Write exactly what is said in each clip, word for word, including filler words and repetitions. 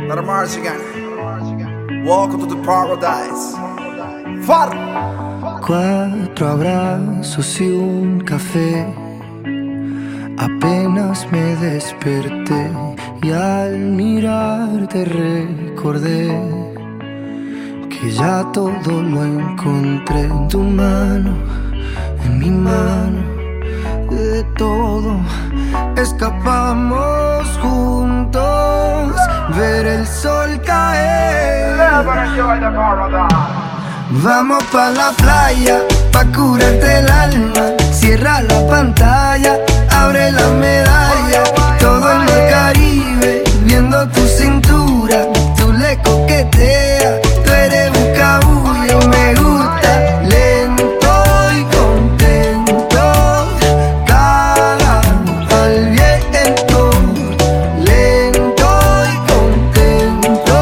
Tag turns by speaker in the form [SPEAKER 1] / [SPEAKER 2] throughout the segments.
[SPEAKER 1] Let 'em march again. Welcome to the paradise. Far.
[SPEAKER 2] Cuatro abrazos y un café. Apenas me desperté y al mirarte recordé que ya todo lo encontré en tu mano, en mi mano. De todo escapamos juntos, ver el sol caer. Vamos pa' la playa, pa' curarte el alma. Cierra la pantalla, abre la medalla. Todo en el Caribe, viendo tu cintura. Tú le coqueteas, tú eres un cabullo. Me gusta lento y contento, cara al viento. Lento y contento,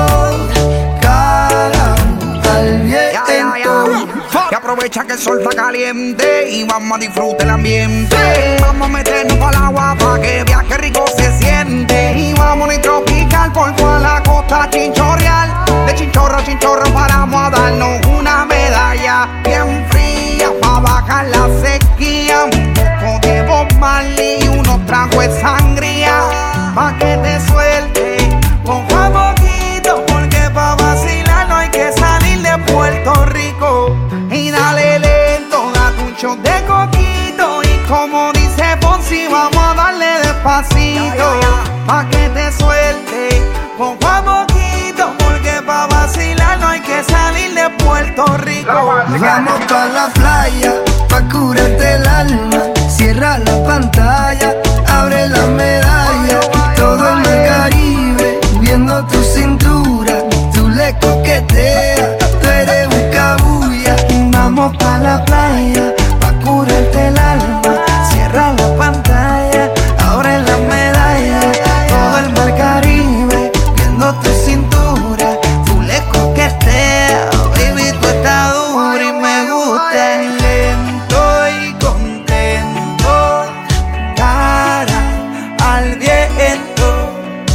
[SPEAKER 2] cara al viento.
[SPEAKER 1] Que aprovecha que el sol está caliente y vamos a disfrutar el ambiente. Vamos a meternos para el agua para que vea que rico se siente. Y vamos a tropical por toda la costa chinchorreal. De chinchorro a chinchorro paramos a darnos una medalla bien fría para bajar la sequía. Un poco de Bob Marley y unos tragos de sangría pa' que te suelte poco a poquito, porque pa' vacilar no hay que salir de Puerto Rico. Y dale lento, date un shot de coquito. Y como dice Fonsi, vamos a darle despacito pa' que te suelte poco a poquito, porque pa' vacilar no hay que salir de Puerto Rico.
[SPEAKER 2] Vamos pa' la playa, pa' curarte el alma. Cierra la pantalla, abre la medalla. Todo en el Caribe, viendo tu cintura. Tú le coqueteas, tú eres un cabulla. Vamos pa' la playa, pa' curarte el alma. Cierra la pantalla, abre la medalla. Todo el mar Caribe, viendo tu cintura. Tú le coqueteas, baby, tú estás dura y me gusta. Lento y contento, cara al viento.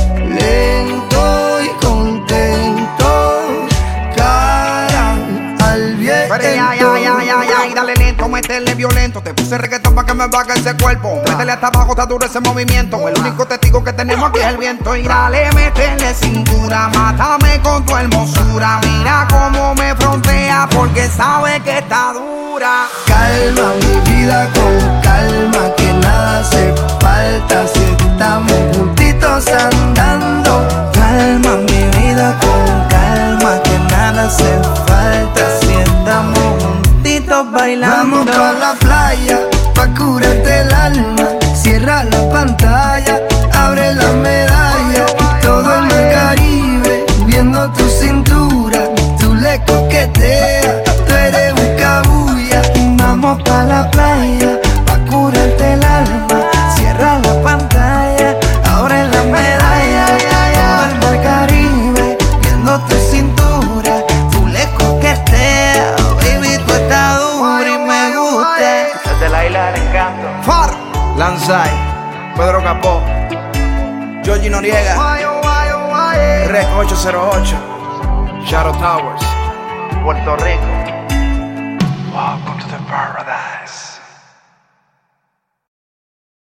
[SPEAKER 2] Lento y contento, cara al viento.
[SPEAKER 1] Pero ya, ya, ya, ya, ya, y dale lento, métele violento. Te puse reggaetón pa' que me baje ese cuerpo. Métele hasta abajo, está duro ese movimiento. El único testigo que tenemos aquí es el viento. Y dale, métele cintura, mátame con tu hermosura. Mira cómo me frontea, porque sabe que está dura.
[SPEAKER 2] Calma mi vida con calma, que nada hace falta si estamos juntitos andando. Calma mi vida con calma, que nada hace falta si estamos juntitos bailando. Vamos pa' la playa, pa' curarte el alma. Cierra la pantalla, abre la medalla. Todo en el Caribe, viendo tu cintura. Tú le coqueteas, tú eres un cabulla. Vamos pa' la playa, pa' curarte el alma. Cierra la pantalla, abre la medalla. Todo el mar Caribe, viendo tu cintura. Tú le coqueteas, baby, tú estás dura y me gusta.
[SPEAKER 3] Desde la isla del encanto.
[SPEAKER 1] Far,
[SPEAKER 3] Lanzai, Pedro Capó,
[SPEAKER 1] Georgie Noriega,
[SPEAKER 3] Rec ocho cero ocho, Shadow Towers, Puerto Rico.